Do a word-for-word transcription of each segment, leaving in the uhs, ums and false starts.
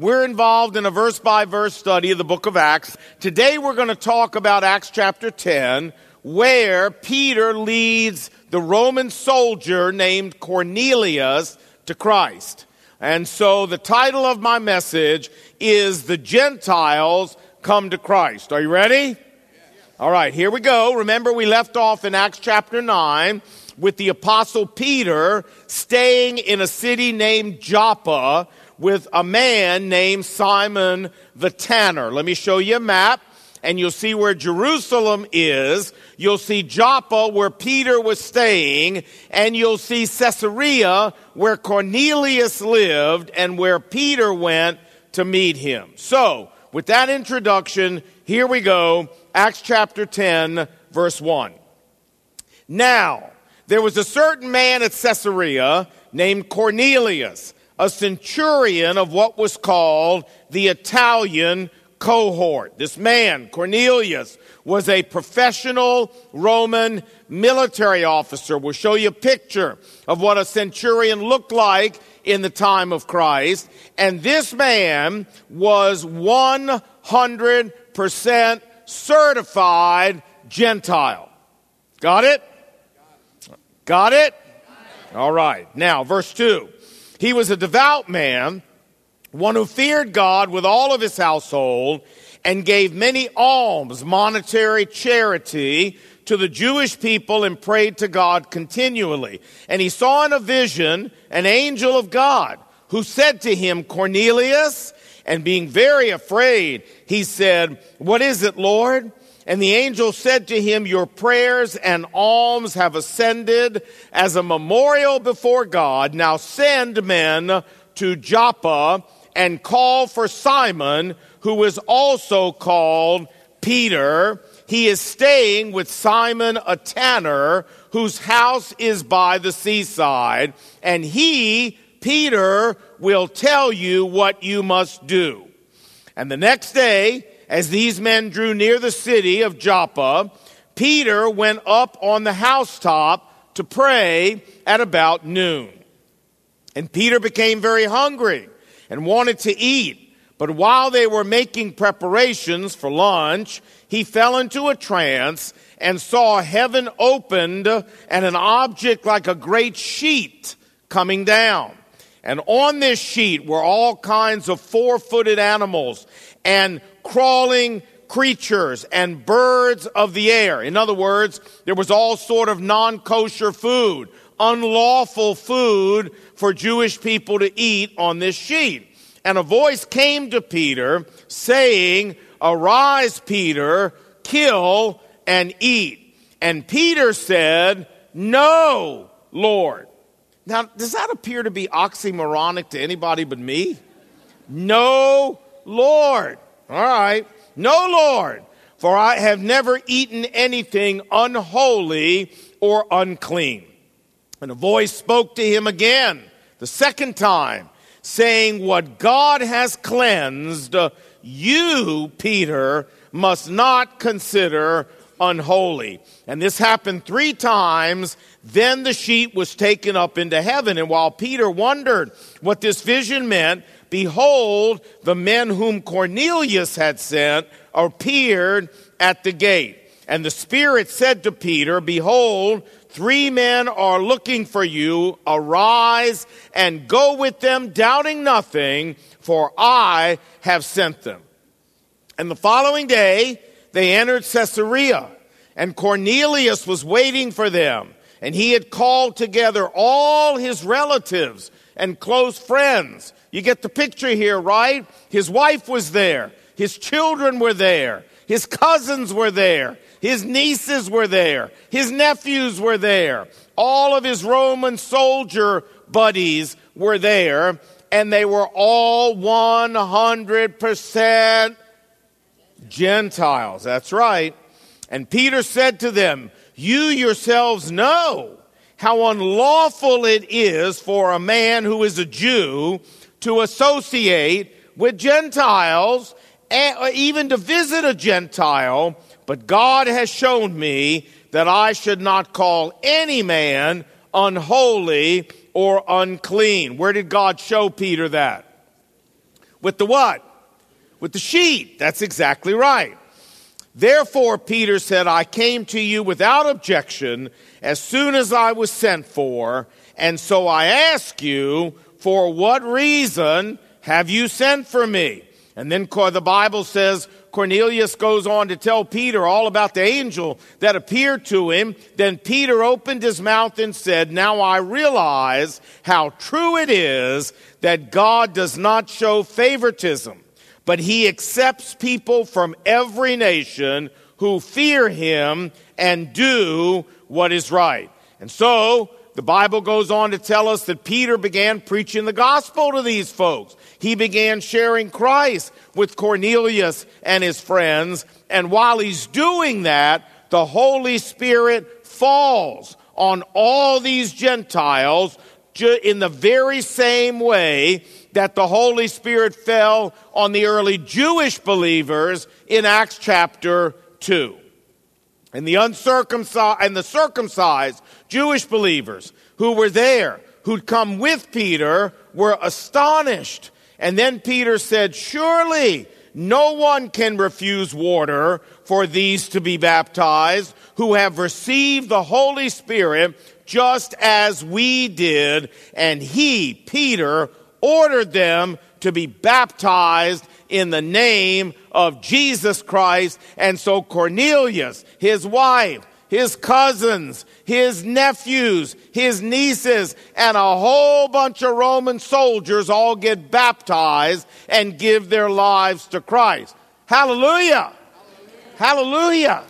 We're involved in a verse-by-verse study of the book of Acts. Today we're going to talk about Acts chapter ten, where Peter leads the Roman soldier named Cornelius to Christ. And so the title of my message is The Gentiles Come to Christ. Are you ready? All right, here we go. Remember, we left off in Acts chapter nine with the apostle Peter staying in a city named Joppa with a man named Simon the Tanner. Let me show you a map, and you'll see where Jerusalem is. You'll see Joppa, where Peter was staying, and you'll see Caesarea, where Cornelius lived and where Peter went to meet him. So, with that introduction, here we go. Acts chapter ten, verse one. Now, there was a certain man at Caesarea named Cornelius, a centurion of what was called the Italian cohort. This man, Cornelius, was a professional Roman military officer. We'll show you a picture of what a centurion looked like in the time of Christ. And this man was one hundred percent certified Gentile. Got it? Got it? All right. Now, verse two. He was a devout man, one who feared God with all of his household, and gave many alms, monetary charity, to the Jewish people and prayed to God continually. And he saw in a vision an angel of God who said to him, Cornelius, and being very afraid, he said, "What is it, Lord?" And the angel said to him, "Your prayers and alms have ascended as a memorial before God. Now send men to Joppa and call for Simon, who is also called Peter. He is staying with Simon a tanner, whose house is by the seaside. And he, Peter, will tell you what you must do." And the next day, as these men drew near the city of Joppa, Peter went up on the housetop to pray at about noon. And Peter became very hungry and wanted to eat. But while they were making preparations for lunch, he fell into a trance and saw heaven opened and an object like a great sheet coming down. And on this sheet were all kinds of four-footed animals and crawling creatures and birds of the air. In other words, there was all sort of non-kosher food, unlawful food for Jewish people to eat on this sheet. And a voice came to Peter saying, "Arise, Peter, kill and eat." And Peter said, "No, Lord." Now, does that appear to be oxymoronic to anybody but me? No, Lord. All right. No, Lord, for I have never eaten anything unholy or unclean. And a voice spoke to him again, the second time, saying, "What God has cleansed, you, Peter, must not consider unholy." And this happened three times. Then the sheet was taken up into heaven. And while Peter wondered what this vision meant, behold, the men whom Cornelius had sent appeared at the gate. And the Spirit said to Peter, "Behold, three men are looking for you. Arise and go with them, doubting nothing, for I have sent them." And the following day, they entered Caesarea, and Cornelius was waiting for them. And he had called together all his relatives and close friends. You get the picture here, right? His wife was there. His children were there. His cousins were there. His nieces were there. His nephews were there. All of his Roman soldier buddies were there. And they were all one hundred percent Gentiles. That's right. And Peter said to them, "You yourselves know how unlawful it is for a man who is a Jew to associate with Gentiles, even to visit a Gentile. But God has shown me that I should not call any man unholy or unclean." Where did God show Peter that? With the what? With the sheep. That's exactly right. Therefore, Peter said, I came to you without objection as soon as I was sent for, and so I ask you, for what reason have you sent for me? And then the Bible says Cornelius goes on to tell Peter all about the angel that appeared to him. Then Peter opened his mouth and said, now I realize how true it is that God does not show favoritism, but he accepts people from every nation who fear him and do what is right. And so the Bible goes on to tell us that Peter began preaching the gospel to these folks. He began sharing Christ with Cornelius and his friends. And while he's doing that, the Holy Spirit falls on all these Gentiles in the very same way that the Holy Spirit fell on the early Jewish believers in Acts chapter two. And the uncircumcised and the circumcised Jewish believers who were there, who'd come with Peter, were astonished. And then Peter said, surely no one can refuse water for these to be baptized who have received the Holy Spirit just as we did. And he, Peter, ordered them to be baptized in the name of Jesus Christ. And so Cornelius, his wife, his cousins, his nephews, his nieces, and a whole bunch of Roman soldiers all get baptized and give their lives to Christ. Hallelujah! Hallelujah! Hallelujah.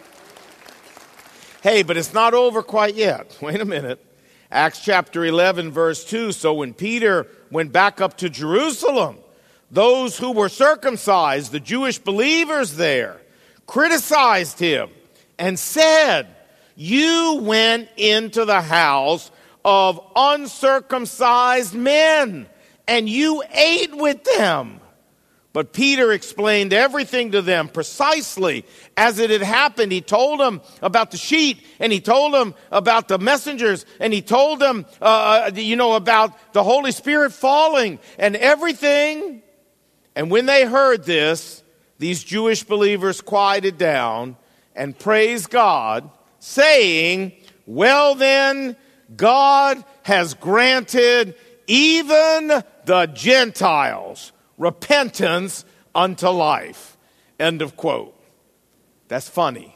Hey, but it's not over quite yet. Wait a minute. Acts chapter eleven, verse two. So when Peter went back up to Jerusalem, those who were circumcised, the Jewish believers there, criticized him and said, you went into the house of uncircumcised men and you ate with them. But Peter explained everything to them precisely as it had happened. He told them about the sheet, and he told them about the messengers, and he told them, uh, you know, about the Holy Spirit falling and everything. And when they heard this, these Jewish believers quieted down and praised God, saying, well then, God has granted even the Gentiles repentance unto life. End of quote. That's funny.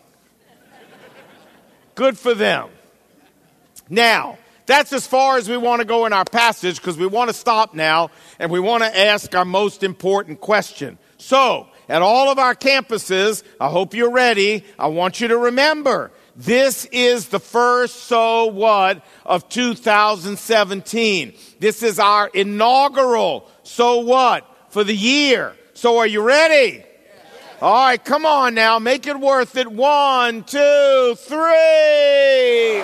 Good for them. Now, that's as far as we want to go in our passage, because we want to stop now and we want to ask our most important question. So, at all of our campuses, I hope you're ready. I want you to remember, this is the first so what of two thousand seventeen. This is our inaugural so what for the year. So are you ready? All right, come on now. Make it worth it. One, two, three.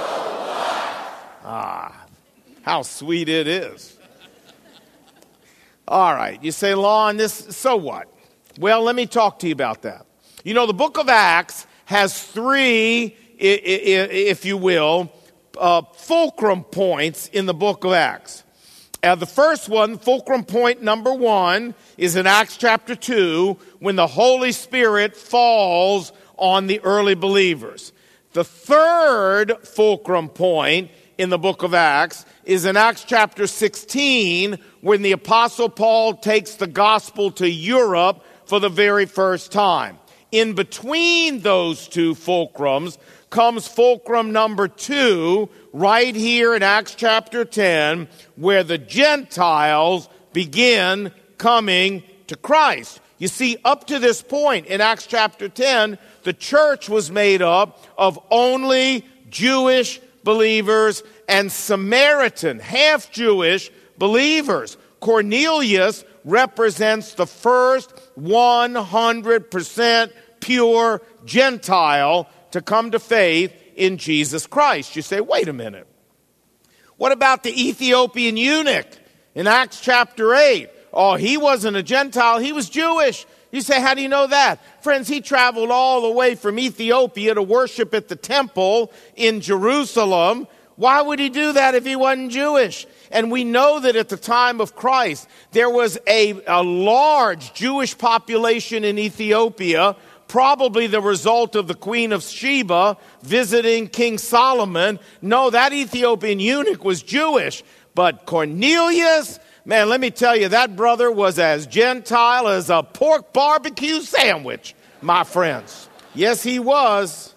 Ah, how sweet it is. All right, you say, Lon, this, so what? Well, let me talk to you about that. You know, the book of Acts has three, if you will, uh, fulcrum points in the book of Acts. Uh, the first one, fulcrum point number one, is in Acts chapter two, when the Holy Spirit falls on the early believers. The third fulcrum point in the book of Acts is in Acts chapter sixteen, when the Apostle Paul takes the gospel to Europe for the very first time. In between those two fulcrums comes fulcrum number two, right here in Acts chapter ten, where the Gentiles begin coming to Christ. You see, up to this point in Acts chapter ten, the church was made up of only Jewish believers and Samaritan, half-Jewish believers. Cornelius represents the first one hundred percent pure Gentile to come to faith in Jesus Christ. You say, wait a minute. What about the Ethiopian eunuch in Acts chapter eight? Oh, he wasn't a Gentile, he was Jewish. You say, how do you know that? Friends, he traveled all the way from Ethiopia to worship at the temple in Jerusalem, Why would he do that if he wasn't Jewish? And we know that at the time of Christ, there was a, a large Jewish population in Ethiopia, probably the result of the Queen of Sheba visiting King Solomon. No, that Ethiopian eunuch was Jewish. But Cornelius, man, let me tell you, that brother was as Gentile as a pork barbecue sandwich, my friends. Yes, he was.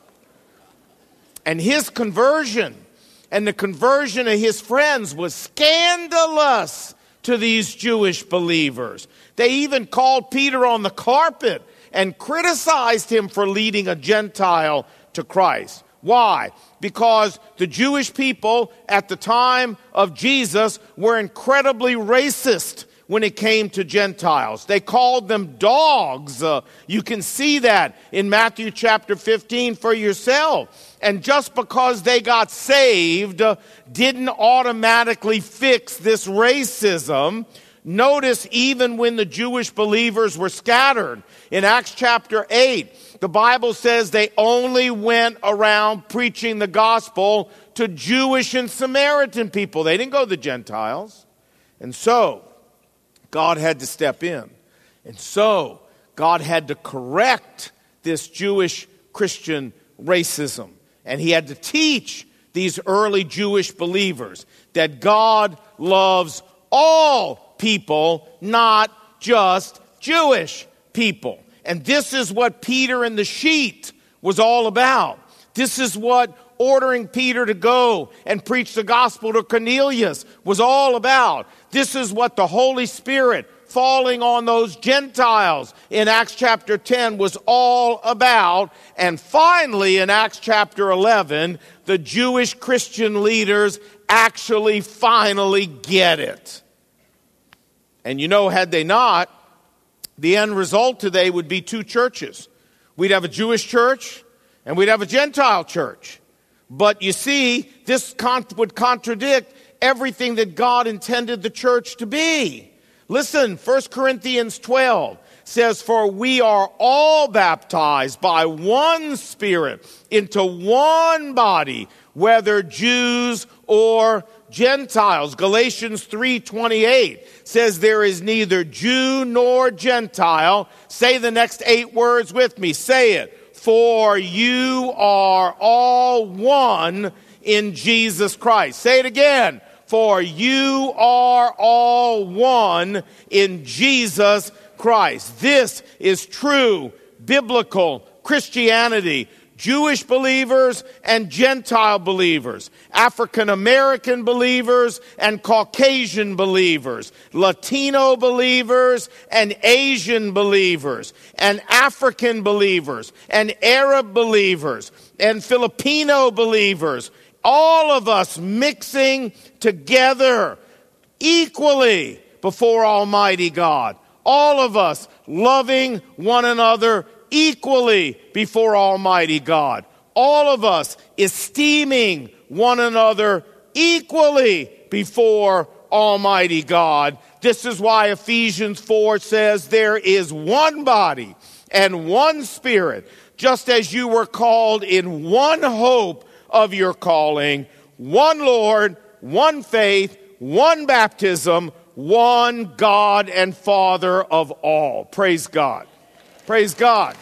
And his conversion and the conversion of his friends was scandalous to these Jewish believers. They even called Peter on the carpet and criticized him for leading a Gentile to Christ. Why? Because the Jewish people at the time of Jesus were incredibly racist when it came to Gentiles. They called them dogs. Uh, you can see that in Matthew chapter fifteen for yourself. And just because they got saved uh, didn't automatically fix this racism. Notice even when the Jewish believers were scattered, in Acts chapter eight, the Bible says they only went around preaching the gospel to Jewish and Samaritan people. They didn't go to the Gentiles. And so, God had to step in. And so, God had to correct this Jewish Christian racism. And he had to teach these early Jewish believers that God loves all people, not just Jewish people. And this is what Peter and the sheet was all about. This is what ordering Peter to go and preach the gospel to Cornelius was all about. This is what the Holy Spirit falling on those Gentiles in Acts chapter ten was all about. And finally, in Acts chapter eleven, the Jewish Christian leaders actually finally get it. And you know, had they not, the end result today would be two churches. We'd have a Jewish church and we'd have a Gentile church. But you see, this con- would contradict everything that God intended the church to be. Listen, First Corinthians twelve says, "For we are all baptized by one Spirit into one body, whether Jews or Gentiles." Galatians three twenty-eight says there is neither Jew nor Gentile. Say the next eight words with me. Say it. For you are all one in Jesus Christ. Say it again. For you are all one in Jesus Christ. This is true biblical Christianity. Jewish believers and Gentile believers, African American believers and Caucasian believers, Latino believers and Asian believers, and African believers and Arab believers and Filipino believers, all of us mixing together equally before Almighty God. All of us loving one another equally before Almighty God. All of us esteeming one another equally before Almighty God. This is why Ephesians four says there is one body and one Spirit, just as you were called in one hope of your calling, one Lord, one faith, one baptism, one God and Father of all. Praise God. Praise God.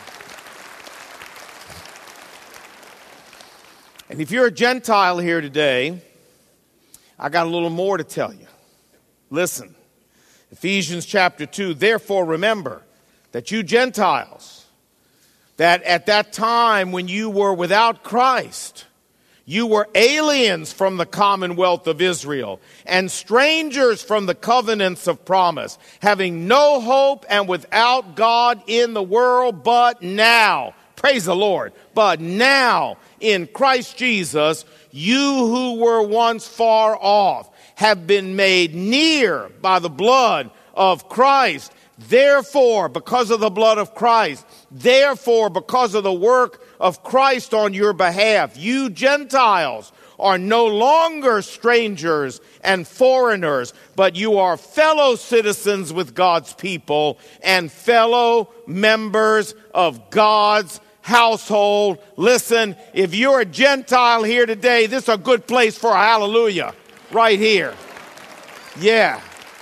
And if you're a Gentile here today, I got a little more to tell you. Listen, Ephesians chapter two, "Therefore remember that you Gentiles, that at that time when you were without Christ, you were aliens from the commonwealth of Israel and strangers from the covenants of promise, having no hope and without God in the world, but now," praise the Lord, "but now in Christ Jesus, you who were once far off have been made near by the blood of Christ. Therefore, because of the blood of Christ, therefore, because of the work of Christ on your behalf, you Gentiles are no longer strangers and foreigners, but you are fellow citizens with God's people and fellow members of God's household. Listen, if you're a Gentile here today, this is a good place for a hallelujah right here. Yeah.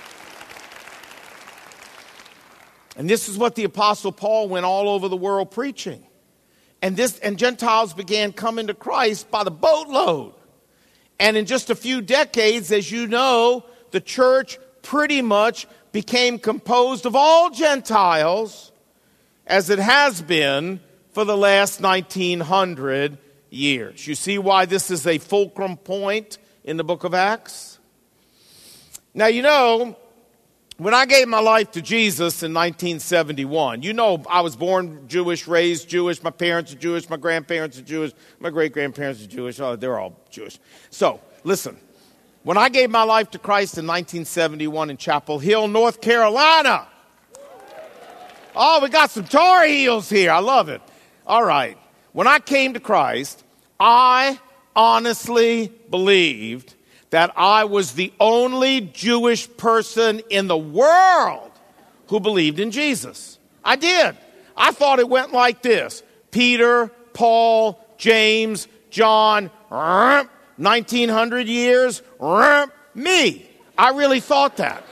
And this is what the Apostle Paul went all over the world preaching. And this and Gentiles began coming to Christ by the boatload. And in just a few decades, as you know, the church pretty much became composed of all Gentiles, as it has been for the last nineteen hundred years. You see why this is a fulcrum point in the book of Acts? Now, you know, when I gave my life to Jesus in nineteen seventy-one, you know I was born Jewish, raised Jewish, my parents are Jewish, my grandparents are Jewish, my great-grandparents are Jewish, oh, they're all Jewish. So, listen, when I gave my life to Christ in nineteen seventy-one in Chapel Hill, North Carolina, oh, we got some Tar Heels here, I love it. All right, when I came to Christ, I honestly believed that I was the only Jewish person in the world who believed in Jesus. I did. I thought it went like this. Peter, Paul, James, John, nineteen hundred years, me. I really thought that.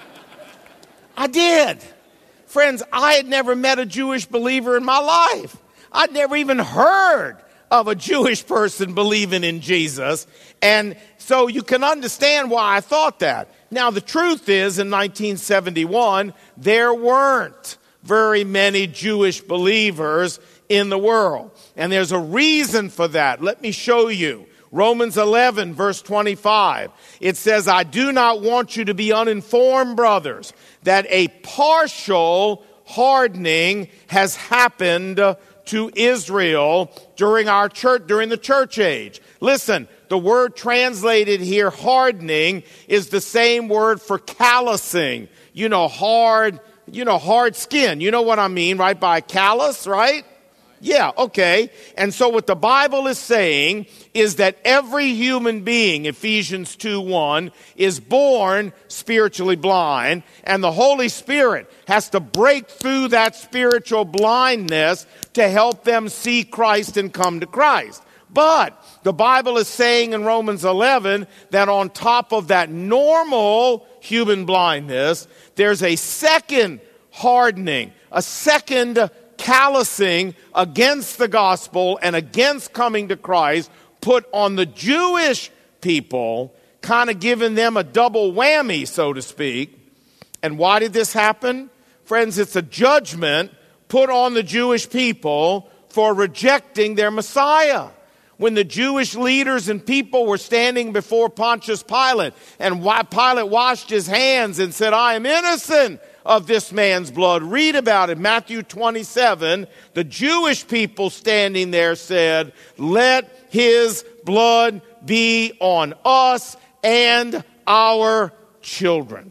I did. Friends, I had never met a Jewish believer in my life. I'd never even heard of a Jewish person believing in Jesus. And so you can understand why I thought that. Now, the truth is, in nineteen seventy-one, there weren't very many Jewish believers in the world. And there's a reason for that. Let me show you. Romans eleven, verse twenty-five. It says, I do not want you to be uninformed, brothers, that a partial hardening has happened to Israel during our church, during the church age. Listen, the word translated here, hardening, is the same word for callousing. You know, hard, you know, hard skin. You know what I mean, right? By callus, right? Yeah, okay. And so what the Bible is saying is that every human being, Ephesians two one, is born spiritually blind, and the Holy Spirit has to break through that spiritual blindness to help them see Christ and come to Christ. But the Bible is saying in Romans eleven that on top of that normal human blindness, there's a second hardening, a second callousing against the gospel and against coming to Christ put on the Jewish people, kind of giving them a double whammy, so to speak. And why did this happen? Friends, it's a judgment put on the Jewish people for rejecting their Messiah. When the Jewish leaders and people were standing before Pontius Pilate, and Pilate washed his hands and said, I am innocent of this man's blood. Read about it. Matthew twenty-seven, the Jewish people standing there said, let his blood be on us and our children.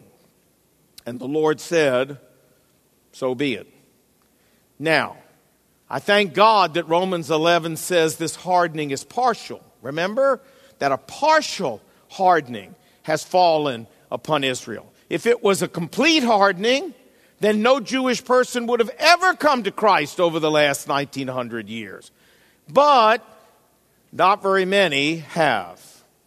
And the Lord said, so be it. Now, I thank God that Romans eleven says this hardening is partial. Remember that a partial hardening has fallen upon Israel. If it was a complete hardening, then no Jewish person would have ever come to Christ over the last nineteen hundred years. But not very many have.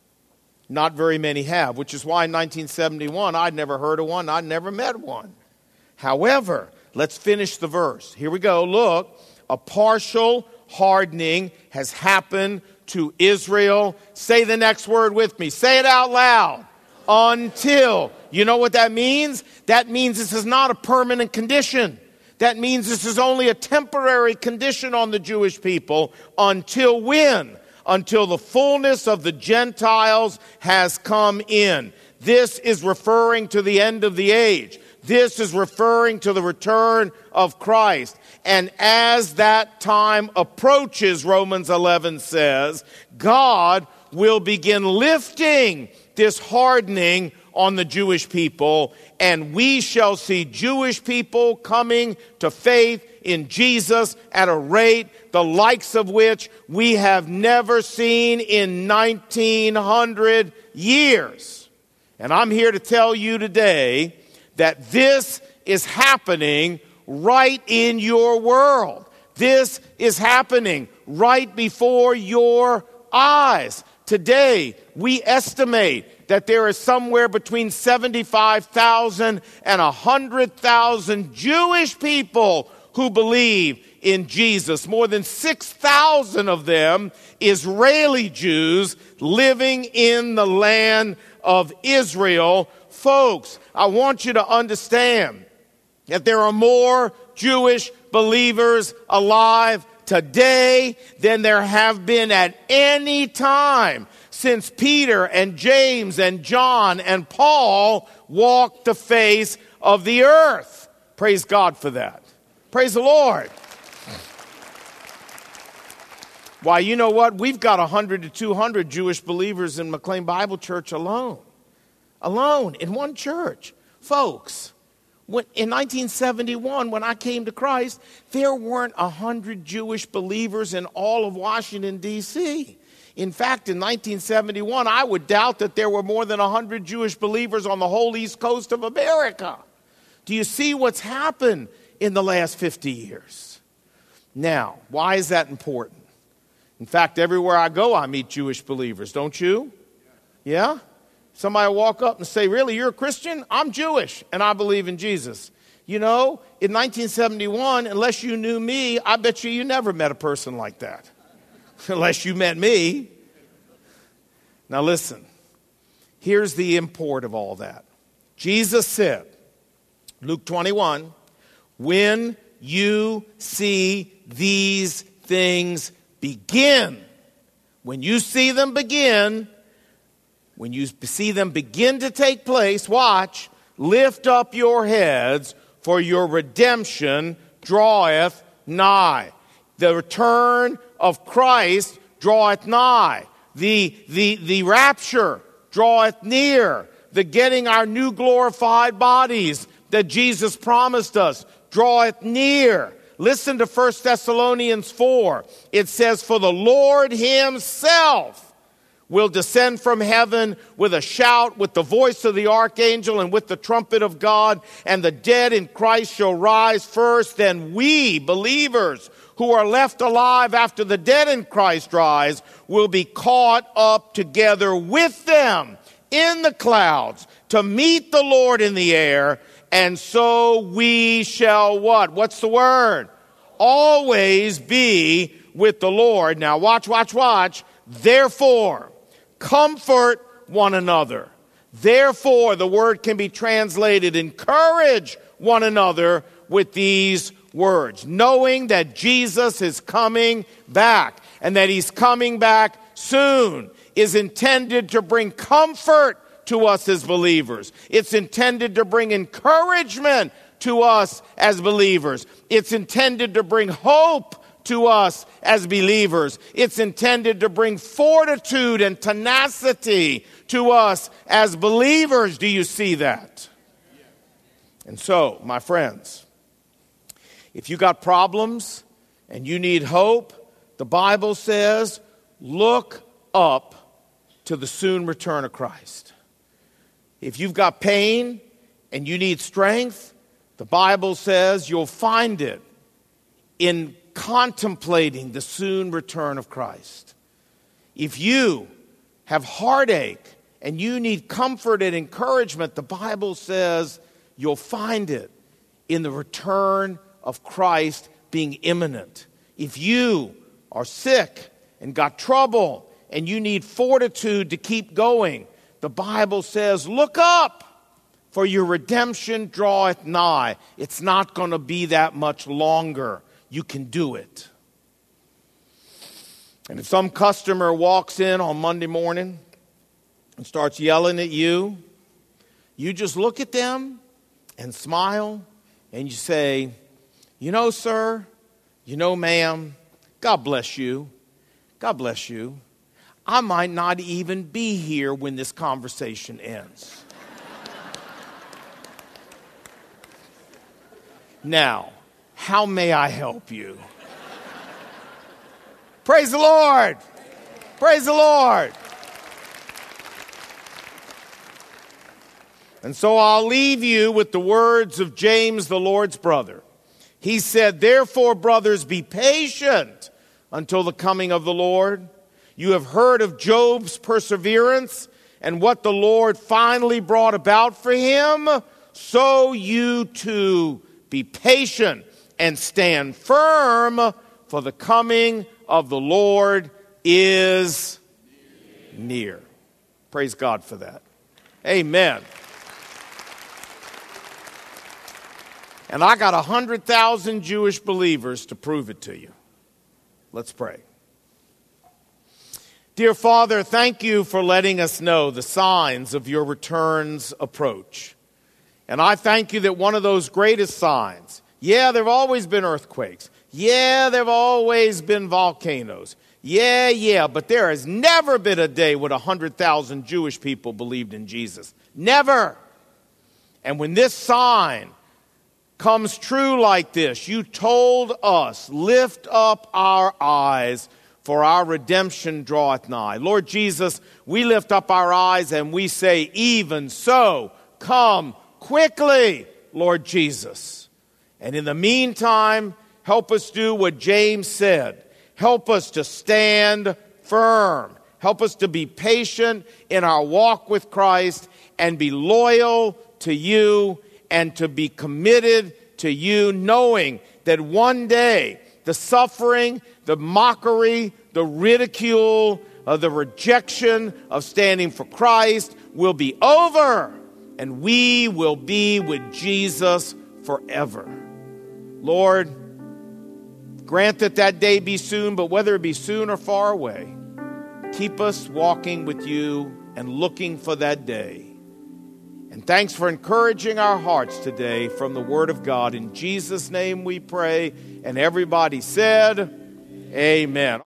Not very many have, which is why in nineteen seventy-one I'd never heard of one, I'd never met one. However, let's finish the verse. Here we go. Look, a partial hardening has happened to Israel. Say the next word with me. Say it out loud. Until. You know what that means? That means this is not a permanent condition. That means this is only a temporary condition on the Jewish people. Until when? Until the fullness of the Gentiles has come in. This is referring to the end of the age. This is referring to the return of Christ. And as that time approaches, Romans eleven says, God will begin lifting this hardening on the Jewish people, and we shall see Jewish people coming to faith in Jesus at a rate the likes of which we have never seen in nineteen hundred years. And I'm here to tell you today that this is happening right in your world. This is happening right before your eyes. Today, we estimate that there is somewhere between seventy-five thousand and one hundred thousand Jewish people who believe in Jesus. More than six thousand of them Israeli Jews living in the land of Israel. Folks, I want you to understand that there are more Jewish believers alive today than there have been at any time since Peter and James and John and Paul walked the face of the earth. Praise God for that. Praise the Lord. Why, you know what? We've got one hundred to two hundred Jewish believers in McLean Bible Church alone. Alone, in one church. Folks, when, in nineteen seventy-one, when I came to Christ, there weren't one hundred Jewish believers in all of Washington, D C In fact, in nineteen seventy-one, I would doubt that there were more than one hundred Jewish believers on the whole East Coast of America. Do you see what's happened in the last fifty years? Now, why is that important? In fact, everywhere I go, I meet Jewish believers, don't you? Yeah? Somebody will walk up and say, really, you're a Christian? I'm Jewish, and I believe in Jesus. You know, in nineteen seventy-one, unless you knew me, I bet you you never met a person like that. Unless you met me. Now listen, here's the import of all that. Jesus said, Luke twenty-one, when you see these things begin, when you see them begin, when you see them begin to take place, watch, lift up your heads, for your redemption draweth nigh. The return of Christ draweth nigh. The, the, the rapture draweth near. The getting our new glorified bodies that Jesus promised us draweth near. Listen to First Thessalonians four. It says, for the Lord himself will descend from heaven with a shout, with the voice of the archangel, and with the trumpet of God, and the dead in Christ shall rise first. Then we, believers, who are left alive after the dead in Christ rise, will be caught up together with them in the clouds to meet the Lord in the air. And so we shall what? What's the word? Always be with the Lord. Now watch, watch, watch. Therefore, comfort one another. Therefore, the word can be translated, encourage one another with these words, knowing that Jesus is coming back and that he's coming back soon is intended to bring comfort to us as believers. It's intended to bring encouragement to us as believers. It's intended to bring hope to us as believers. It's intended to bring fortitude and tenacity to us as believers. Do you see that? And so, my friends, if you got problems and you need hope, the Bible says, look up to the soon return of Christ. If you've got pain and you need strength, the Bible says you'll find it in contemplating the soon return of Christ. If you have heartache and you need comfort and encouragement, the Bible says you'll find it in the return of Christ being imminent. If you are sick and got trouble and you need fortitude to keep going, the Bible says, look up, for your redemption draweth nigh. It's not going to be that much longer. You can do it. And if some customer walks in on Monday morning and starts yelling at you, you just look at them and smile and you say, you know, sir, you know, ma'am, God bless you. God bless you. I might not even be here when this conversation ends. Now, how may I help you? Praise the Lord. Praise the Lord. And so I'll leave you with the words of James, the Lord's brother. He said, therefore, brothers, be patient until the coming of the Lord. You have heard of Job's perseverance and what the Lord finally brought about for him. So you too be patient and stand firm, for the coming of the Lord is near. Praise God for that. Amen. And I got one hundred thousand Jewish believers to prove it to you. Let's pray. Dear Father, thank you for letting us know the signs of your return's approach. And I thank you that one of those greatest signs, yeah, there have always been earthquakes. Yeah, there have always been volcanoes. Yeah, yeah, but there has never been a day when one hundred thousand Jewish people believed in Jesus. Never. And when this sign comes true like this, you told us, lift up our eyes, for our redemption draweth nigh. Lord Jesus, we lift up our eyes and we say, even so, come quickly, Lord Jesus. And in the meantime, help us do what James said. Help us to stand firm. Help us to be patient in our walk with Christ and be loyal to you and to be committed to you, knowing that one day the suffering, the mockery, the ridicule, uh, the rejection of standing for Christ will be over, and we will be with Jesus forever. Lord, grant that that day be soon, but whether it be soon or far away, keep us walking with you and looking for that day. And thanks for encouraging our hearts today from the Word of God. In Jesus' name we pray. And everybody said, amen.